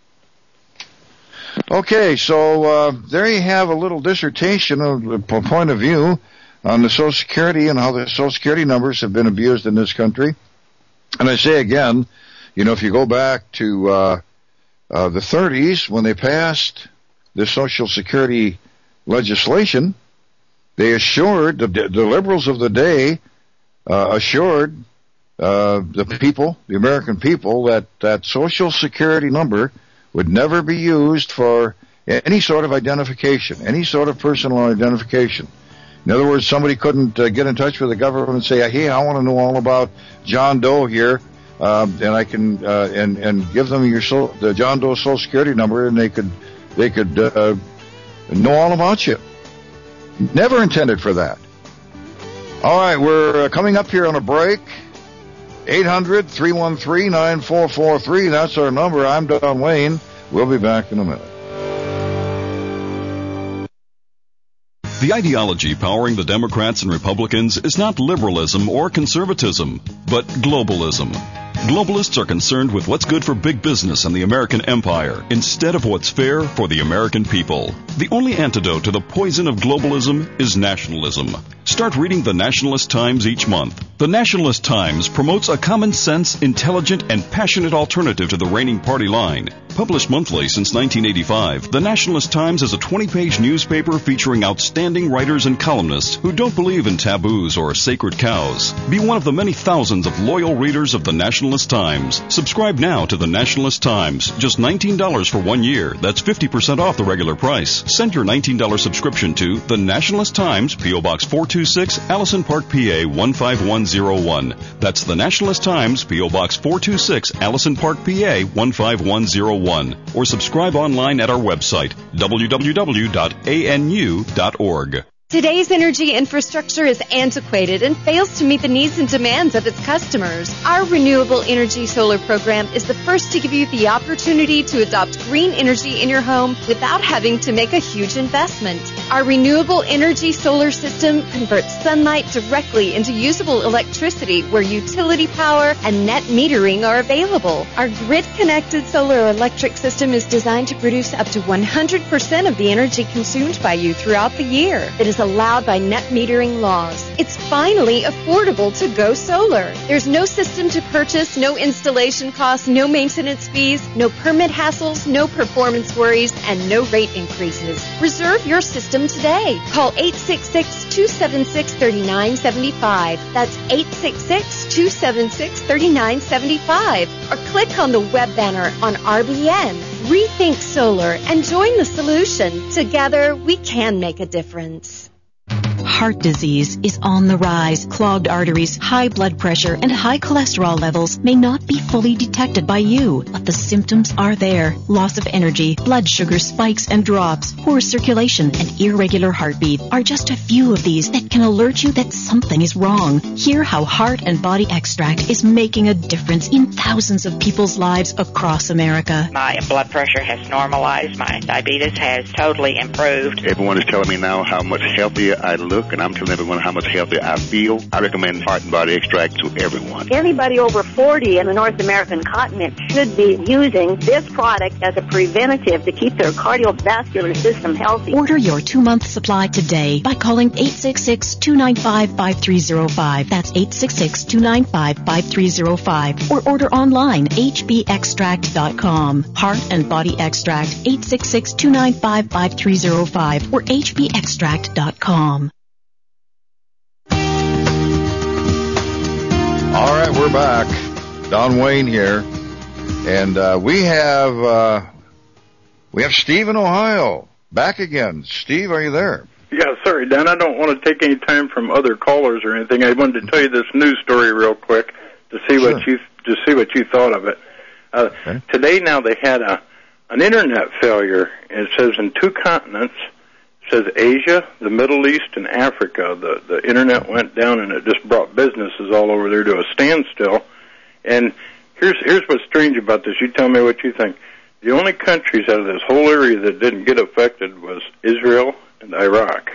Okay, so there you have a little dissertation of a point of view on the Social Security and how the Social Security numbers have been abused in this country. And I say again, if you go back to the 30s when they passed the Social Security legislation, they assured, the liberals of the day assured the people, the American people, that Social Security number would never be used for any sort of identification, any sort of personal identification. In other words, somebody couldn't get in touch with the government and say, hey, I want to know all about John Doe here, and I can and give them the John Doe Social Security number, and they could know all about you. Never intended for that. All right, we're coming up here on a break. 800-313-9443. That's our number. I'm Don Wayne. We'll be back in a minute. The ideology powering the Democrats and Republicans is not liberalism or conservatism, but globalism. Globalists are concerned with what's good for big business and the American empire instead of what's fair for the American people. The only antidote to the poison of globalism is nationalism. Start reading the Nationalist Times each month. The Nationalist Times promotes a common sense, intelligent, and passionate alternative to the reigning party line. Published monthly since 1985, the Nationalist Times is a 20-page newspaper featuring outstanding writers and columnists who don't believe in taboos or sacred cows. Be one of the many thousands of loyal readers of the Nationalist Times. Subscribe now to the Nationalist Times. Just $19 for 1 year. That's 50% off the regular price. Send your $19 subscription to the Nationalist Times, P.O. Box 426, Allison Park, PA 15101. That's the Nationalist Times, P.O. Box 426, Allison Park, PA 15101. Or subscribe online at our website, www.anu.org. Today's energy infrastructure is antiquated and fails to meet the needs and demands of its customers. Our Renewable Energy Solar program is the first to give you the opportunity to adopt green energy in your home without having to make a huge investment. Our Renewable Energy Solar system converts sunlight directly into usable electricity where utility power and net metering are available. Our grid-connected solar electric system is designed to produce up to 100% of the energy consumed by you throughout the year. It is allowed by net metering laws. It's finally affordable to go solar. There's no system to purchase, no installation costs, no maintenance fees, no permit hassles, no performance worries, and no rate increases. Reserve your system today. Call 866-276-3975. That's 866-276-3975. Or click on the web banner on RBN. Rethink Solar and join the solution. Together, we can make a difference. Heart disease is on the rise. Clogged arteries, high blood pressure, and high cholesterol levels may not be fully detected by you, but the symptoms are there. Loss of energy, blood sugar spikes and drops, poor circulation, and irregular heartbeat are just a few of these that can alert you that something is wrong. Hear how Heart and Body Extract is making a difference in thousands of people's lives across America. My blood pressure has normalized. My diabetes has totally improved. Everyone is telling me now how much healthier I look, and I'm telling everyone how much healthier I feel. I recommend Heart and Body Extract to everyone. Anybody over 40 in the North American continent should be using this product as a preventative to keep their cardiovascular system healthy. Order your 2-month supply today by calling 866-295-5305. That's 866-295-5305. Or order online, hbextract.com. Heart and Body Extract, 866-295-5305 or hbextract.com. All right, we're back. Don Wayne here, and we have Steve in Ohio back again. Steve, are you there? Yeah, sorry, Dan. I don't want to take any time from other callers or anything. I wanted to tell you this news story real quick to see what you thought of it. Okay. Today, now they had an internet failure. It says in 2 continents. It says Asia, the Middle East, and Africa. The internet went down, and it just brought businesses all over there to a standstill. And here's what's strange about this. You tell me what you think. The only countries out of this whole area that didn't get affected was Israel and Iraq.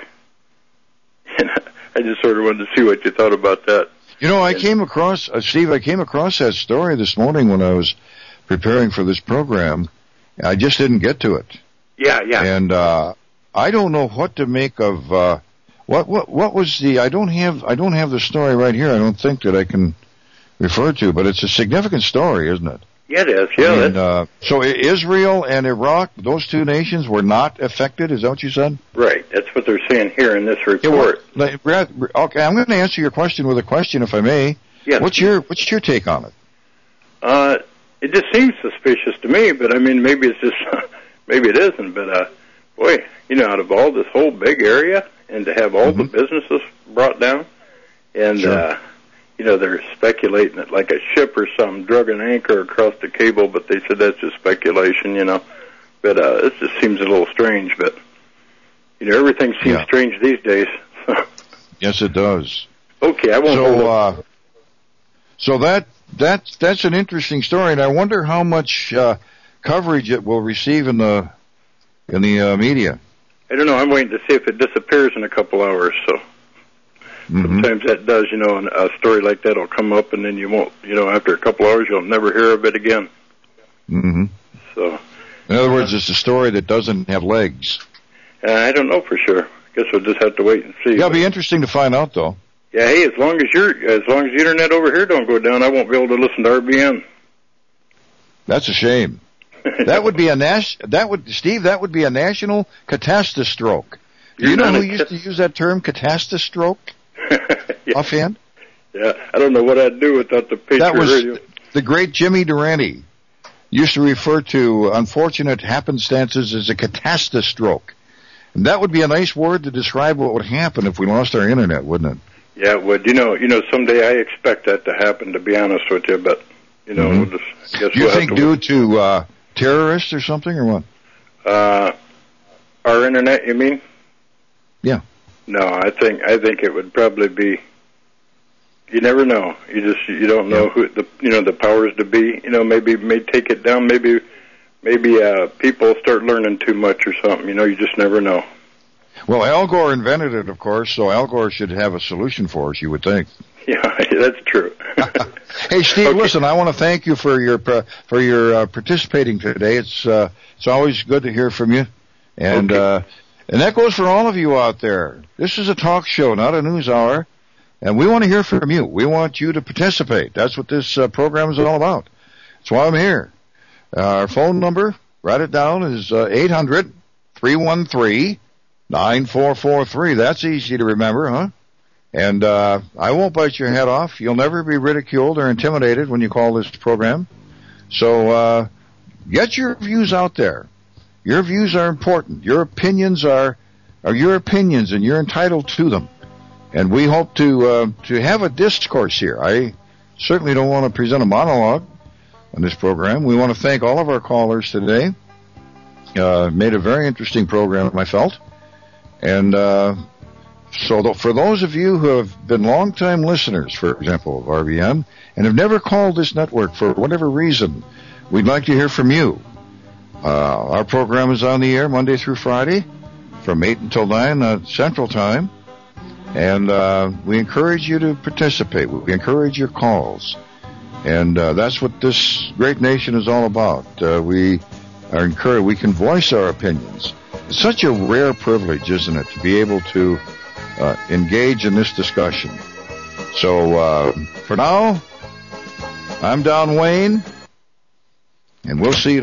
And I just sort of wanted to see what you thought about that. You know, I came across, Steve, that story this morning when I was preparing for this program. I just didn't get to it. Yeah. And I don't know what to make of what was the I don't have the story right here. I don't think that I can refer to, but it's a significant story, isn't it? Yeah, it is. Yeah. And, so Israel and Iraq, those 2 nations were not affected. Is that what you said? Right. That's what they're saying here in this report. Okay, I'm going to answer your question with a question, if I may. Yes. What's your take on it? It just seems suspicious to me, but I mean, maybe it's just maybe it isn't. But boy, out of all this whole big area, and to have all the businesses brought down, and sure. They're speculating that like a ship or something drug an anchor across the cable, but they said that's just speculation, But it just seems a little strange, but, everything seems strange these days. Yes, it does. Okay, I won't So that's an interesting story, and I wonder how much coverage it will receive in the media. I don't know. I'm waiting to see if it disappears in a couple hours, so... Sometimes that does, and a story like that will come up, and then you won't, after a couple hours, you'll never hear of it again. Mm-hmm. So, in other words, it's a story that doesn't have legs. I don't know for sure. I guess we'll just have to wait and see. It'll be interesting to find out, though. Yeah. Hey, as long as the internet over here don't go down, I won't be able to listen to RBN. That's a shame. That would be Steve. That would be a national catastrophe. Do you know who used to use that term, catastrophe? Yeah. Offhand? Yeah, I don't know what I'd do without the Patriot Radio. The great Jimmy Durante used to refer to unfortunate happenstances as a catastrophe. And that would be a nice word to describe what would happen if we lost our internet, wouldn't it? Yeah, it would. Someday I expect that to happen, to be honest with you, but, we'll just, guess you think due to terrorists or something, or what? Our internet, you mean? Yeah. No, I think it would probably be. You never know. You don't know who the powers to be. Maybe may take it down. Maybe people start learning too much or something. You just never know. Well, Al Gore invented it, of course, so Al Gore should have a solution for us. You would think. Yeah, that's true. Hey, Steve, listen. I want to thank you for your participating today. It's always good to hear from you, and. And that goes for all of you out there. This is a talk show, not a news hour, and we want to hear from you. We want you to participate. That's what this program is all about. That's why I'm here. Our phone number, write it down, is 800-313-9443. That's easy to remember, huh? And I won't bite your head off. You'll never be ridiculed or intimidated when you call this program. So get your views out there. Your views are important. Your opinions are your opinions, and you're entitled to them. And we hope to have a discourse here. I certainly don't want to present a monologue on this program. We want to thank all of our callers today. Made a very interesting program, I felt. And so for those of you who have been longtime listeners, for example, of RBN, and have never called this network for whatever reason, we'd like to hear from you. Our program is on the air Monday through Friday from 8 until 9 Central Time. And we encourage you to participate. We encourage your calls. And that's what this great nation is all about. We can voice our opinions. It's such a rare privilege, isn't it, to be able to engage in this discussion. So for now, I'm Don Wayne, and we'll see you